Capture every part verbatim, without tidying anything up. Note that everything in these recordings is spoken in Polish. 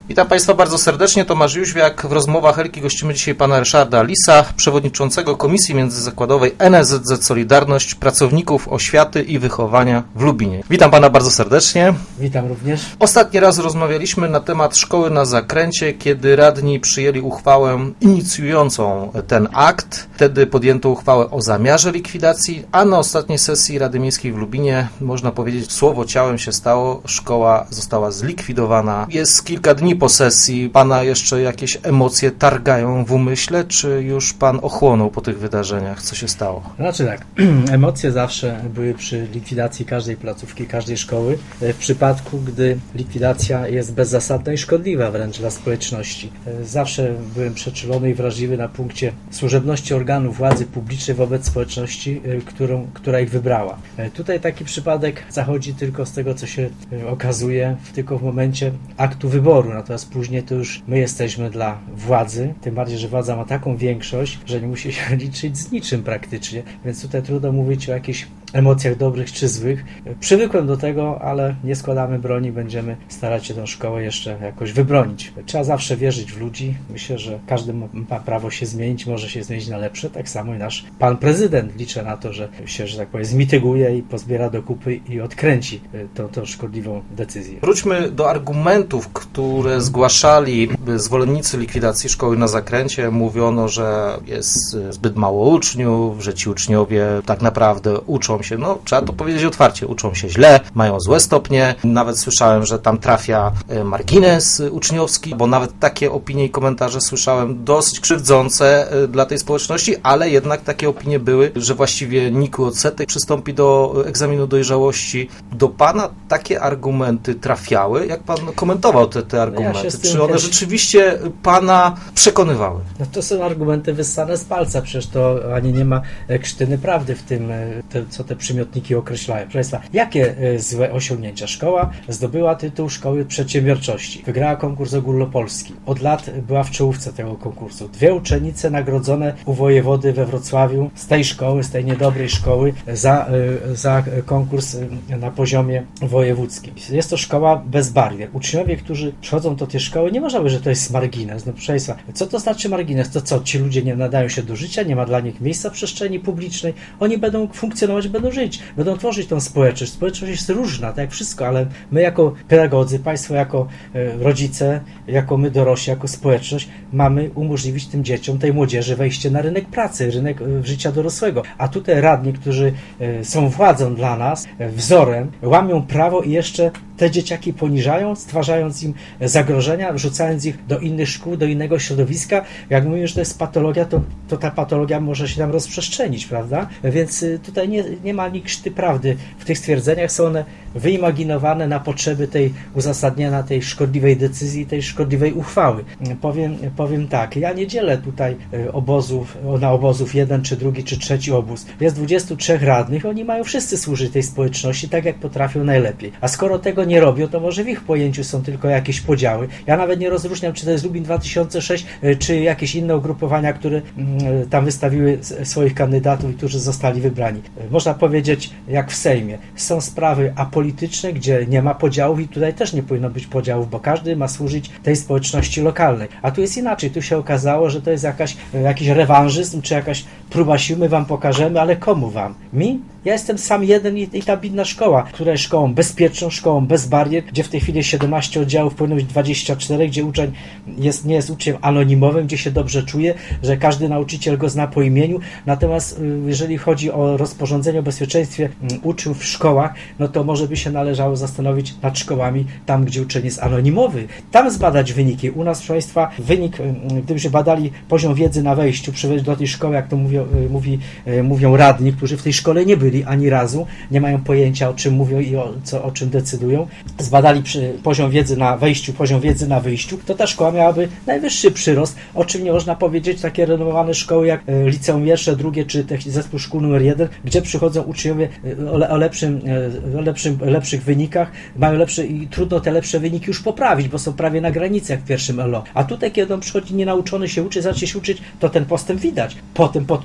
Witam Państwa bardzo serdecznie, Tomasz Jóźwiak. W rozmowach Elki gościmy dzisiaj pana Ryszarda Lisa, przewodniczącego Komisji Międzyzakładowej N S Z Z Solidarność Pracowników Oświaty i Wychowania w Lubinie. Witam pana bardzo serdecznie. Witam również. Ostatni raz rozmawialiśmy na temat szkoły na Zakręcie, kiedy radni przyjęli uchwałę inicjującą ten akt. Wtedy podjęto uchwałę o zamiarze likwidacji, a na ostatniej sesji Rady Miejskiej w Lubinie, można powiedzieć, słowo ciałem się stało, szkoła została zlikwidowana. Jest kilka dni po sesji. Pana jeszcze jakieś emocje targają w umyśle, czy już pan ochłonął po tych wydarzeniach? Co się stało? Znaczy tak, emocje zawsze były przy likwidacji każdej placówki, każdej szkoły. W przypadku, gdy likwidacja jest bezzasadna i szkodliwa wręcz dla społeczności. Zawsze byłem przeczulony i wrażliwy na punkcie służebności organów władzy publicznej wobec społeczności, którą, która ich wybrała. Tutaj taki przypadek zachodzi tylko z tego, co się okazuje, tylko w momencie aktu wyboru. Natomiast później to już my jesteśmy dla władzy, tym bardziej, że władza ma taką większość, że nie musi się liczyć z niczym praktycznie, więc tutaj trudno mówić o jakichś emocjach dobrych czy złych. Przywykłem do tego, ale nie składamy broni, będziemy starać się tę szkołę jeszcze jakoś wybronić. Trzeba zawsze wierzyć w ludzi. Myślę, że każdy ma prawo się zmienić, może się zmienić na lepsze, tak samo i nasz pan prezydent. Liczę na to, że się, że tak powiem, zmityguje i pozbiera do kupy i odkręci tą, tą szkodliwą decyzję. Wróćmy do argumentów, które zgłaszali zwolennicy likwidacji szkoły na Zakręcie. Mówiono, że jest zbyt mało uczniów, że ci uczniowie tak naprawdę uczą się, no trzeba to powiedzieć otwarcie, uczą się źle, mają złe stopnie. Nawet słyszałem, że tam trafia margines uczniowski, bo nawet takie opinie i komentarze słyszałem dosyć krzywdzące dla tej społeczności, ale jednak takie opinie były, że właściwie nikły odsetek przystąpi do egzaminu dojrzałości. Do pana takie argumenty trafiały? Jak pan komentował te, te argumenty? Ja Czy one rzeczywiście pana przekonywały? No to są argumenty wyssane z palca, przecież to ani nie ma krztyny prawdy w tym, te, co te przymiotniki określają. Proszę Państwa, jakie złe osiągnięcia? Szkoła zdobyła tytuł Szkoły Przedsiębiorczości. Wygrała konkurs ogólnopolski. Od lat była w czołówce tego konkursu. Dwie uczennice nagrodzone u wojewody we Wrocławiu z tej szkoły, z tej niedobrej szkoły za, za konkurs na poziomie wojewódzkim. Jest to szkoła bez barier. Uczniowie, którzy przychodzą do tej szkoły, nie można powiedzieć, że to jest margines. No proszę Państwa, co to znaczy margines? To co? Ci ludzie nie nadają się do życia, nie ma dla nich miejsca w przestrzeni publicznej. Oni będą funkcjonować, będą żyć, będą tworzyć tą społeczność. Społeczność jest różna, tak jak wszystko, ale my jako pedagodzy, Państwo jako e, rodzice, jako my dorośli, jako społeczność mamy umożliwić tym dzieciom, tej młodzieży wejście na rynek pracy, rynek e, życia dorosłego. A tutaj radni, którzy e, są władzą dla nas, e, wzorem, łamią prawo i jeszcze te dzieciaki poniżają, stwarzając im zagrożenia, wrzucając ich do innych szkół, do innego środowiska. Jak mówię, że to jest patologia, to, to ta patologia może się tam rozprzestrzenić, prawda? Więc tutaj nie, nie ma ni krzty prawdy w tych stwierdzeniach. Są one wyimaginowane na potrzeby tej uzasadnienia tej szkodliwej decyzji, tej szkodliwej uchwały. Powiem, powiem tak, ja nie dzielę tutaj obozów, na obozów jeden, czy drugi, czy trzeci obóz. Jest dwudziestu trzech radnych, oni mają wszyscy służyć tej społeczności tak, jak potrafią najlepiej. A skoro tego nie robią, to może w ich pojęciu są tylko jakieś podziały. Ja nawet nie rozróżniam, czy to jest Lubin dwa tysiące sześć, czy jakieś inne ugrupowania, które tam wystawiły swoich kandydatów i którzy zostali wybrani. Można powiedzieć, jak w Sejmie. Są sprawy apolityczne, gdzie nie ma podziałów i tutaj też nie powinno być podziałów, bo każdy ma służyć tej społeczności lokalnej. A tu jest inaczej. Tu się okazało, że to jest jakaś, jakiś rewanżyzm, czy jakaś próba sił. My wam pokażemy, ale komu wam? Mi? Ja jestem sam jeden i, i ta bidna szkoła, która jest szkołą bezpieczną, szkołą bez barier, gdzie w tej chwili jest siedemnaście oddziałów, powinno być dwadzieścia cztery, gdzie uczeń jest, nie jest uczniem anonimowym, gdzie się dobrze czuje, że każdy nauczyciel go zna po imieniu. Natomiast jeżeli chodzi o rozporządzenie o bezpieczeństwie uczniów w szkołach, no to może by się należało zastanowić nad szkołami tam, gdzie uczeń jest anonimowy. Tam zbadać wyniki. U nas, proszę Państwa, wynik, gdybyśmy badali poziom wiedzy na wejściu, przybyć do tej szkoły, jak to mówią, mówi, mówią radni, którzy w tej szkole nie byli ani razu, nie mają pojęcia, o czym mówią i o, co, o czym decydują, zbadali przy, poziom wiedzy na wejściu, poziom wiedzy na wyjściu, to ta szkoła miałaby najwyższy przyrost, o czym nie można powiedzieć takie renomowane szkoły jak Liceum Pierwsze, Drugie, czy Zespół Szkół numer jeden, gdzie przychodzą uczniowie o, o, lepszym, o lepszym, lepszych wynikach, mają lepsze i trudno te lepsze wyniki już poprawić, bo są prawie na granicy jak w pierwszym L O. A tutaj, kiedy on przychodzi nienauczony się uczy, zacznie się uczyć, to ten postęp widać. Potem pod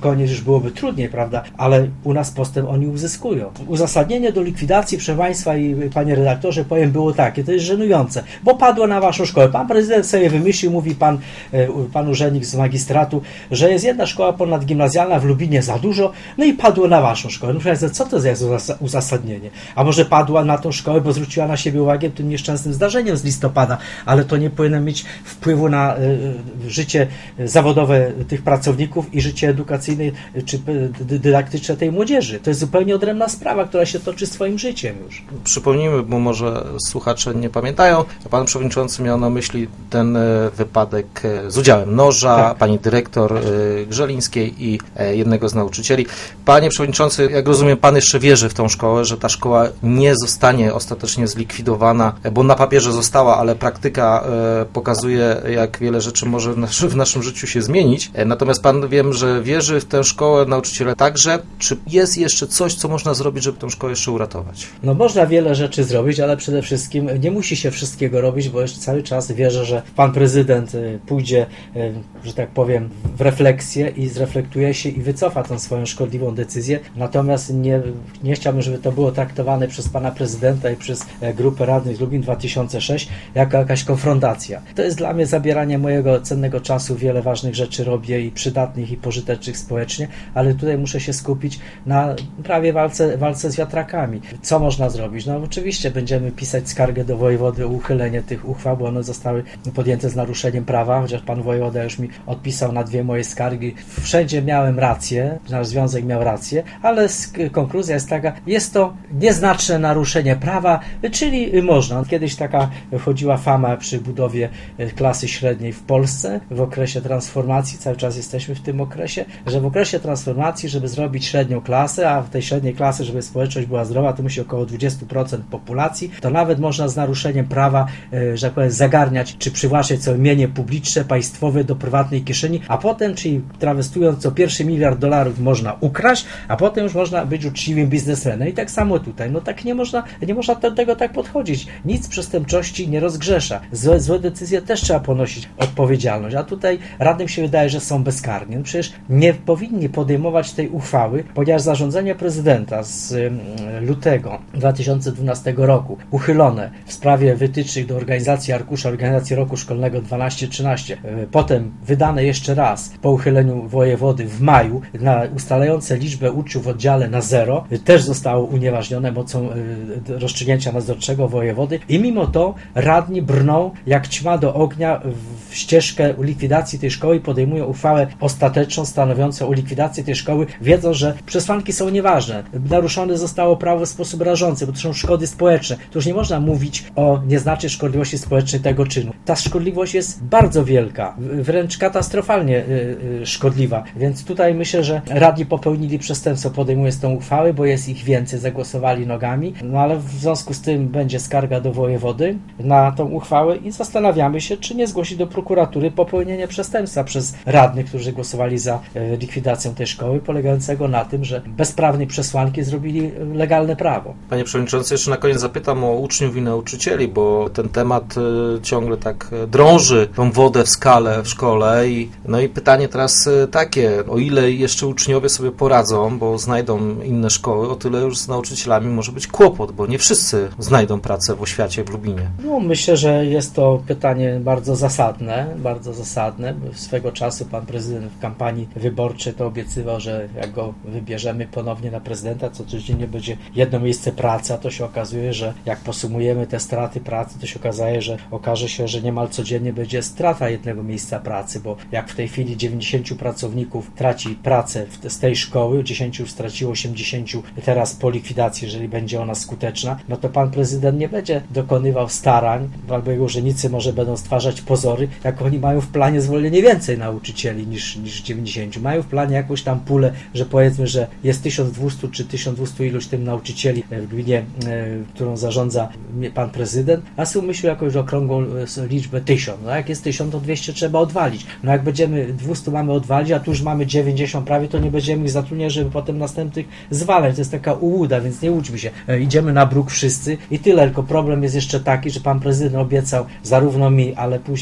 koniec już byłoby trudniej, prawda? Ale u nas postęp oni uzyskują. Uzasadnienie do likwidacji, proszę Państwa i Panie redaktorze, powiem, było takie, to jest żenujące, bo padło na Waszą szkołę. Pan prezydent sobie wymyślił, mówi pan, pan urzędnik z magistratu, że jest jedna szkoła ponadgimnazjalna w Lubinie za dużo, no i padło na Waszą szkołę. No proszę, co to jest uzasadnienie? A może padła na tą szkołę, bo zwróciła na siebie uwagę tym nieszczęsnym zdarzeniem z listopada, ale to nie powinno mieć wpływu na y, życie zawodowe tych pracowników i życie edukacyjne czy dydaktyczne tej młodzieży. To jest zupełnie odrębna sprawa, która się toczy swoim życiem już. Przypomnijmy, bo może słuchacze nie pamiętają, pan przewodniczący miał na myśli ten wypadek z udziałem noża, tak. Pani dyrektor Grzelińskiej i jednego z nauczycieli. Panie przewodniczący, jak rozumiem, pan jeszcze wierzy w tą szkołę, że ta szkoła nie zostanie ostatecznie zlikwidowana, bo na papierze została, ale praktyka pokazuje, jak wiele rzeczy może w naszym życiu się zmienić. Natomiast pan, wiem, że wierzy w tę szkołę, nauczyciele także. Czy jest jeszcze coś, co można zrobić, żeby tę szkołę jeszcze uratować? No można wiele rzeczy zrobić, ale przede wszystkim nie musi się wszystkiego robić, bo jeszcze cały czas wierzę, że pan prezydent pójdzie, że tak powiem, w refleksję i zreflektuje się i wycofa tę swoją szkodliwą decyzję. Natomiast nie, nie chciałbym, żeby to było traktowane przez pana prezydenta i przez grupę radnych z Lubin dwa tysiące sześć jako jakaś konfrontacja. To jest dla mnie zabieranie mojego cennego czasu. Wiele ważnych rzeczy robię i przydatnych i pożytecznych społecznie, ale tutaj muszę się skupić na prawie walce, walce z wiatrakami. Co można zrobić? No oczywiście będziemy pisać skargę do wojewody o uchylenie tych uchwał, bo one zostały podjęte z naruszeniem prawa, chociaż pan wojewoda już mi odpisał na dwie moje skargi. Wszędzie miałem rację, nasz związek miał rację, ale konkluzja jest taka, jest to nieznaczne naruszenie prawa, czyli można. Kiedyś taka chodziła fama przy budowie klasy średniej w Polsce w okresie transformacji, cały czas jesteśmy w tym okresie, że w okresie transformacji, żeby zrobić średnią klasę, a w tej średniej klasy, żeby społeczność była zdrowa, to musi około dwadzieścia procent populacji, to nawet można z naruszeniem prawa, że tak powiem, zagarniać czy przywłaszczać sobie mienie publiczne, państwowe do prywatnej kieszeni, a potem, czyli trawestując, co pierwszy miliard dolarów można ukraść, a potem już można być uczciwym biznesmenem. I tak samo tutaj. No tak nie można, nie można do tego tak podchodzić. Nic przestępczości nie rozgrzesza. Złe, złe decyzje też trzeba ponosić odpowiedzialność, a tutaj radnym się wydaje, że są bezkarni. No przecież nie powinni podejmować tej uchwały, ponieważ zarządzenie prezydenta z lutego dwa tysiące dwunastego roku uchylone w sprawie wytycznych do organizacji arkusza organizacji roku szkolnego dwanaście trzynaście, potem wydane jeszcze raz po uchyleniu wojewody w maju na ustalające liczbę uczniów w oddziale na zero, też zostało unieważnione mocą rozstrzygnięcia nadzorczego wojewody i mimo to radni brną jak ćma do ognia w ścieżkę likwidacji tej szkoły, podejmują uchwałę ostateczną stanowiącą o likwidacji tej szkoły, wiedząc, że przesłanki są nieważne. Naruszone zostało prawo w sposób rażący, bo to są szkody społeczne. To już nie można mówić o nieznacznej szkodliwości społecznej tego czynu. Ta szkodliwość jest bardzo wielka, wręcz katastrofalnie szkodliwa, więc tutaj myślę, że radni popełnili przestępstwo, podejmując tą uchwałę, bo jest ich więcej, zagłosowali nogami, no ale w związku z tym będzie skarga do wojewody na tą uchwałę i zastanawiamy się, czy nie zgłosić do prokuratury popełnienie przestępstwa przez radnych, którzy głosowali za likwidacją tej szkoły, polegającego na tym, że bezprawnej przesłanki zrobili legalne prawo. Panie przewodniczący, jeszcze na koniec zapytam o uczniów i nauczycieli, bo ten temat ciągle tak drąży tą wodę w skale w szkole i no i pytanie teraz takie, o ile jeszcze uczniowie sobie poradzą, bo znajdą inne szkoły, o tyle już z nauczycielami może być kłopot, bo nie wszyscy znajdą pracę w oświacie w Lubinie. No myślę, że jest to pytanie bardzo zasadne, bardzo zasadne. Swego czasu pan prezydent w kampanii wyborczej to obiecywał, że jak go wybierzemy ponownie na prezydenta, co codziennie będzie jedno miejsce pracy, a to się okazuje, że jak posumujemy te straty pracy, to się okazuje, że okaże się, że niemal codziennie będzie strata jednego miejsca pracy, bo jak w tej chwili dziewięćdziesięciu pracowników traci pracę z tej szkoły, dziesięciu już straciło, osiemdziesięciu teraz po likwidacji, jeżeli będzie ona skuteczna, no to pan prezydent nie będzie dokonywał starań, albo jego urzędnicy może będą stwarzać pozory, jak oni mają w planie zwolnienie więcej nauczycieli niż, niż dziewięćdziesięciu. Mają w planie jakąś tam pulę, że powiedzmy, że jest tysiąc dwieście czy tysiąc dwieście iluś tym nauczycieli w gminie, którą zarządza pan prezydent, a sobie myślą jakąś okrągłą liczbę tysiąc. No jak jest tysiąc, to dwieście trzeba odwalić. No jak będziemy dwieście mamy odwalić, a tu już mamy dziewięćdziesiąt prawie, to nie będziemy ich zatrudniać, żeby potem następnych zwalać. To jest taka ułuda, więc nie łudźmy się. Idziemy na bruk wszyscy i tyle, tylko problem jest jeszcze taki, że pan prezydent obiecał zarówno mi, ale później też pani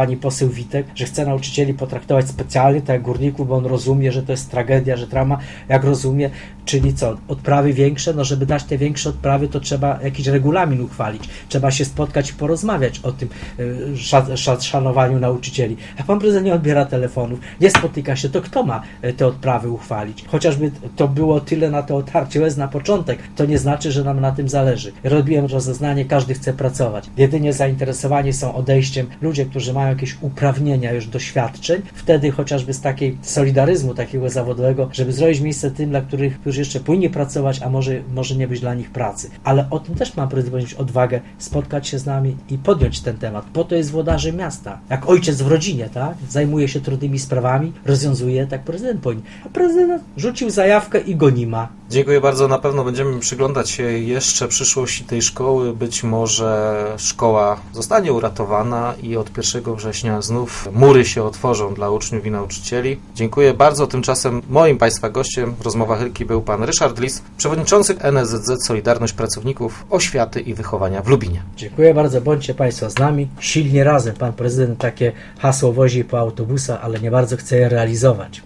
pani poseł Witek, że chce nauczycieli potraktować specjalnie, tak jak górników, bo on rozumie, że to jest tragedia, że trauma, jak rozumie, czyli co, odprawy większe, no żeby dać te większe odprawy, to trzeba jakiś regulamin uchwalić, trzeba się spotkać i porozmawiać o tym y, szanowaniu nauczycieli. A pan prezydent nie odbiera telefonów, nie spotyka się, to kto ma te odprawy uchwalić? Chociażby to było tyle na to otarcie łez na początek, to nie znaczy, że nam na tym zależy. Robiłem rozeznanie, każdy chce pracować. Jedynie zainteresowani są odejściem ludzie, którzy mają jakieś uprawnienia, już doświadczeń, wtedy chociażby z takiej solidaryzmu takiego zawodowego, żeby zrobić miejsce tym, dla których, którzy jeszcze powinni pracować, a może, może nie być dla nich pracy. Ale o tym też mam prezydent mieć odwagę spotkać się z nami i podjąć ten temat. Po to jest włodarzem miasta. Jak ojciec w rodzinie, tak? Zajmuje się trudnymi sprawami, rozwiązuje, tak prezydent powinien. A prezydent rzucił zajawkę i go nie ma. Dziękuję bardzo. Na pewno będziemy przyglądać się jeszcze przyszłości tej szkoły. Być może szkoła zostanie uratowana i od pierwszego września znów mury się otworzą dla uczniów i nauczycieli. Dziękuję bardzo. Tymczasem moim Państwa gościem w rozmowach Rybki był pan Ryszard Lis, przewodniczący N S Z Z Solidarność Pracowników Oświaty i Wychowania w Lubinie. Dziękuję bardzo. Bądźcie Państwo z nami. Silnie razem. Pan prezydent takie hasło wozi po autobusach, ale nie bardzo chce je realizować.